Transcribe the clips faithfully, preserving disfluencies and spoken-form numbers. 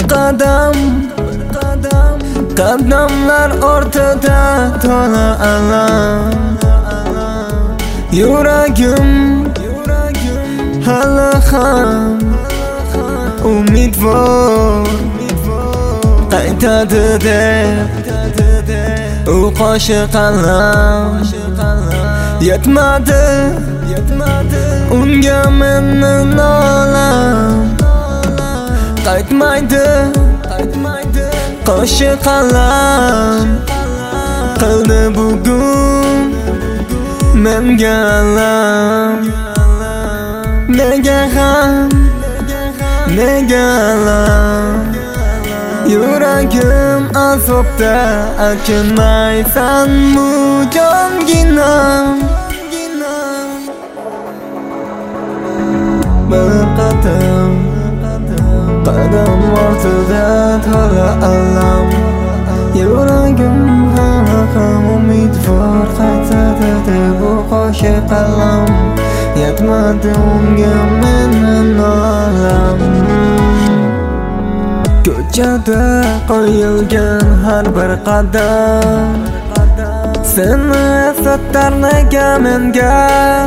qadam qadamlar ortida to'la alam. Yuragim hali ham umidvor qaytadi deb u qo'shi qalam. Yetmadi unga mening nolam, qaytmaydi qo'shi qalam. Qildi bugun menga alam. Nega ham nega alam? Yuragim azobda achinmaysanmi jonginam? Bir qadam qadam ortida to'la alam. Yuragim hali ham umidvor qaytadi deb u qo'shi qalam. Yetmadi unga mening nolam. Ko'chada qo'yilgan har bir qadam seni eslatar nega menga?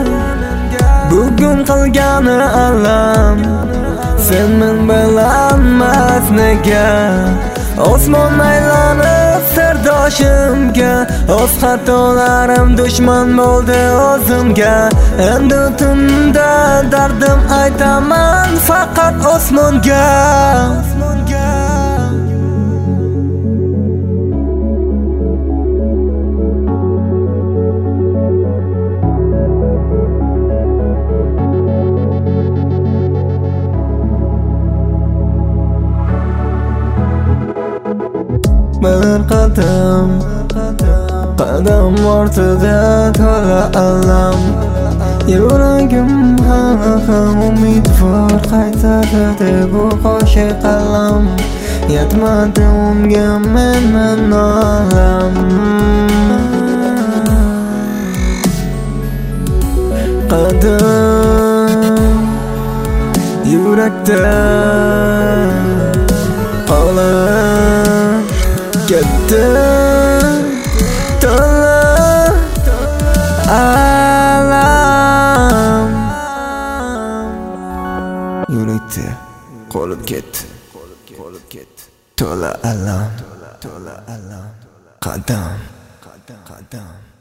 Bugun qilgani alam sen men bilanmas nega? Osmon aylanib sirdoshimga, o'z xatolarim dushman bo'ldi o'zimga. Endi tunda dardim aytaman faqat osmonga. Bir qadam qadam ortida to'la alam. Yuragim hali ham umidvor qaytadi deb u qo'shi qalam. Yetmadi unga mening nolam. Qadam yurakda qolib ketdi to'la alam. Yurakda qolib ketdi to'la alam. Qadam qadam